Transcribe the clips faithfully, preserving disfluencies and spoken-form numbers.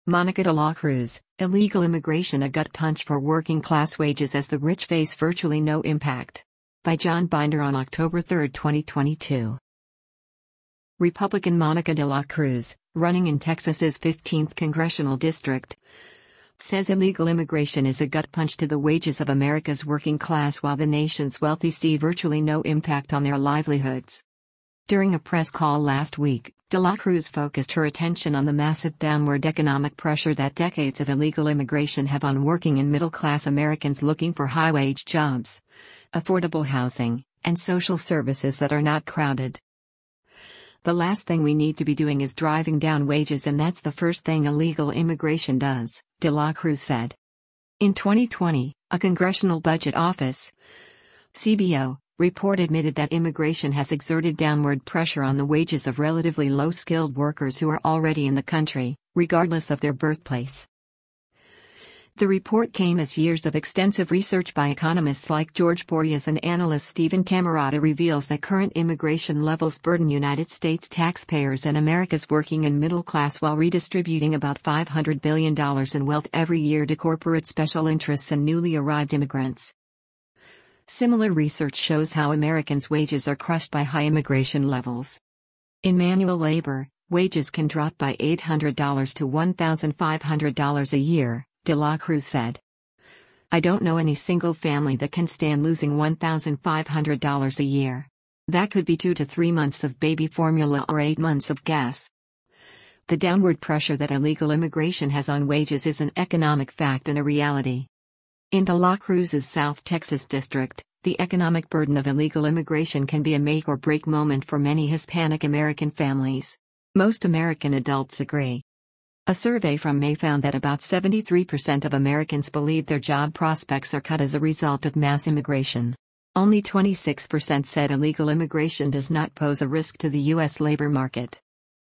Monica de la Cruz, illegal immigration a gut punch for working class wages as the rich face virtually no impact. By John Binder on October third, twenty twenty-two. Republican Monica de la Cruz, running in Texas's fifteenth congressional district, says illegal immigration is a gut punch to the wages of America's working class while the nation's wealthy see virtually no impact on their livelihoods. During a press call last week, de la Cruz focused her attention on the massive downward economic pressure that decades of illegal immigration have on working and middle-class Americans looking for high-wage jobs, affordable housing, and social services that are not crowded. The last thing we need to be doing is driving down wages, and that's the first thing illegal immigration does, de la Cruz said. In twenty twenty, a Congressional Budget Office (C B O) report admitted that immigration has exerted downward pressure on the wages of relatively low-skilled workers who are already in the country, regardless of their birthplace. The report came as years of extensive research by economists like George Boreas and analyst Stephen Camarota reveals that current immigration levels burden United States taxpayers and America's working and middle class while redistributing about five hundred billion dollars in wealth every year to corporate special interests and newly arrived immigrants. Similar research shows how Americans' wages are crushed by high immigration levels. In manual labor, wages can drop by eight hundred dollars to one thousand five hundred dollars a year, de la Cruz said. I don't know any single family that can stand losing one thousand five hundred dollars a year. That could be two to three months of baby formula or eight months of gas. The downward pressure that illegal immigration has on wages is an economic fact and a reality. In de la Cruz's South Texas district, the economic burden of illegal immigration can be a make-or-break moment for many Hispanic American families. Most American adults agree. A survey from May found that about seventy-three percent of Americans believe their job prospects are cut as a result of mass immigration. Only twenty-six percent said illegal immigration does not pose a risk to the U S labor market.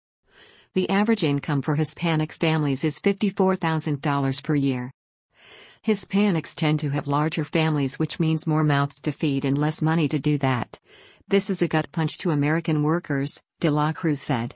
The average income for Hispanic families is fifty-four thousand dollars per year. Hispanics tend to have larger families, which means more mouths to feed and less money to do that. This is a gut punch to American workers, de la Cruz said.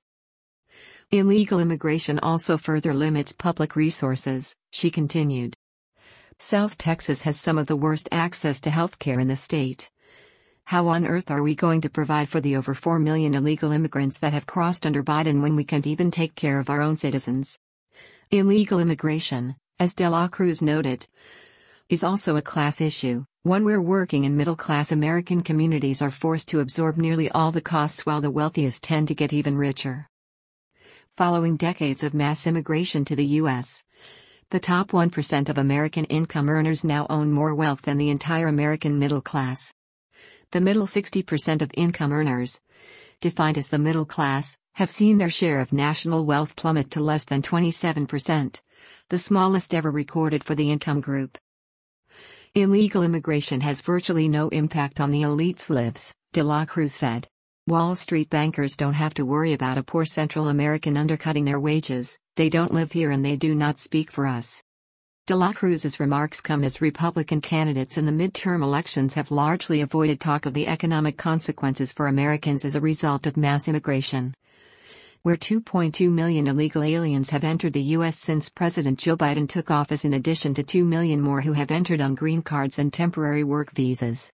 Illegal immigration also further limits public resources, she continued. South Texas has some of the worst access to health care in the state. How on earth are we going to provide for the over four million illegal immigrants that have crossed under Biden when we can't even take care of our own citizens? Illegal immigration, as de la Cruz noted, is also a class issue, one where working and middle-class American communities are forced to absorb nearly all the costs while the wealthiest tend to get even richer. Following decades of mass immigration to the U S, the top one percent of American income earners now own more wealth than the entire American middle class. The middle sixty percent of income earners, defined as the middle class, have seen their share of national wealth plummet to less than twenty-seven percent, the smallest ever recorded for the income group. Illegal immigration has virtually no impact on the elite's lives, de la Cruz said. Wall Street bankers don't have to worry about a poor Central American undercutting their wages. They don't live here and they do not speak for us. De la Cruz's remarks come as Republican candidates in the midterm elections have largely avoided talk of the economic consequences for Americans as a result of mass immigration, where two point two million illegal aliens have entered the U S since President Joe Biden took office, in addition to two million more who have entered on green cards and temporary work visas.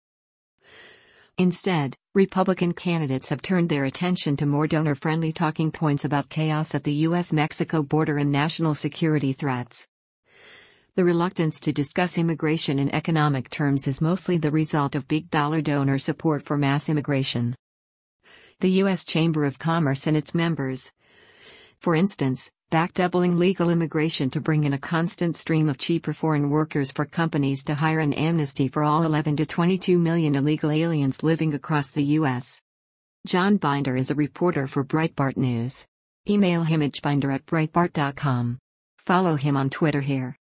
Instead, Republican candidates have turned their attention to more donor-friendly talking points about chaos at the U S Mexico border and national security threats. The reluctance to discuss immigration in economic terms is mostly the result of big-dollar donor support for mass immigration. The U S Chamber of Commerce and its members, for instance, back doubling legal immigration to bring in a constant stream of cheaper foreign workers for companies to hire, an amnesty for all eleven to twenty-two million illegal aliens living across the U S John Binder is a reporter for Breitbart News. Email him at binder at breitbart dot com. Follow him on Twitter here.